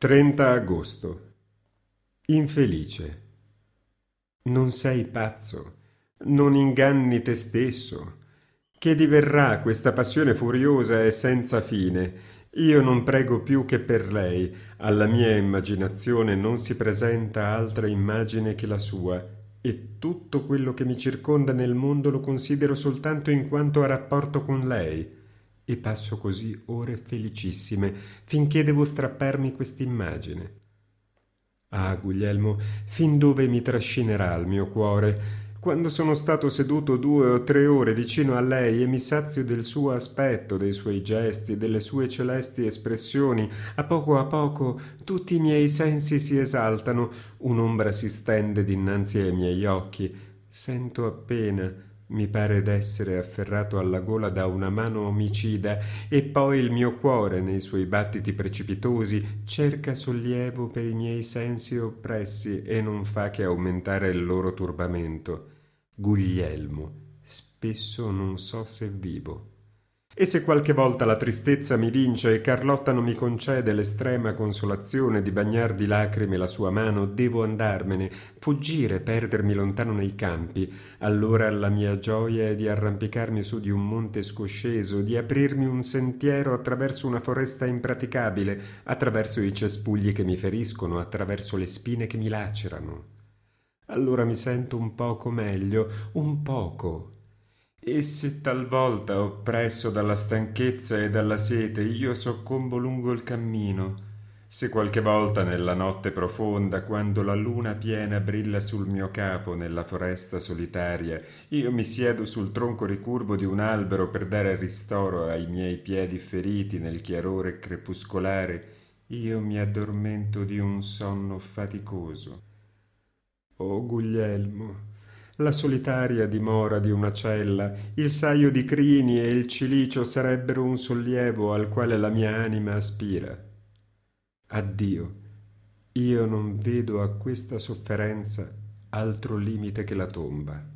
30 agosto. Infelice. Non sei pazzo, non inganni te stesso. Che diverrà questa passione furiosa e senza fine? Io non prego più che per lei, alla mia immaginazione non si presenta altra immagine che la sua, e tutto quello che mi circonda nel mondo lo considero soltanto in quanto a rapporto con lei, e passo così ore felicissime, finché devo strapparmi quest'immagine. Ah, Guglielmo, fin dove mi trascinerà il mio cuore? Quando sono stato seduto 2 o 3 ore vicino a lei e mi sazio del suo aspetto, dei suoi gesti, delle sue celesti espressioni, a poco tutti i miei sensi si esaltano, un'ombra si stende dinanzi ai miei occhi, sento appena, mi pare d'essere afferrato alla gola da una mano omicida, e poi il mio cuore, nei suoi battiti precipitosi, cerca sollievo per i miei sensi oppressi e non fa che aumentare il loro turbamento. Guglielmo, spesso non so se vivo. E se qualche volta la tristezza mi vince e Carlotta non mi concede l'estrema consolazione di bagnar di lacrime la sua mano, devo andarmene, fuggire, perdermi lontano nei campi. Allora la mia gioia è di arrampicarmi su di un monte scosceso, di aprirmi un sentiero attraverso una foresta impraticabile, attraverso i cespugli che mi feriscono, attraverso le spine che mi lacerano. Allora mi sento un poco meglio, un poco. E se talvolta, oppresso dalla stanchezza e dalla sete, io soccombo lungo il cammino, se qualche volta nella notte profonda, quando la luna piena brilla sul mio capo nella foresta solitaria, io mi siedo sul tronco ricurvo di un albero per dare ristoro ai miei piedi feriti nel chiarore crepuscolare, io mi addormento di un sonno faticoso. Oh Guglielmo, la solitaria dimora di una cella, il saio di crini e il cilicio sarebbero un sollievo al quale la mia anima aspira. Addio, io non vedo a questa sofferenza altro limite che la tomba.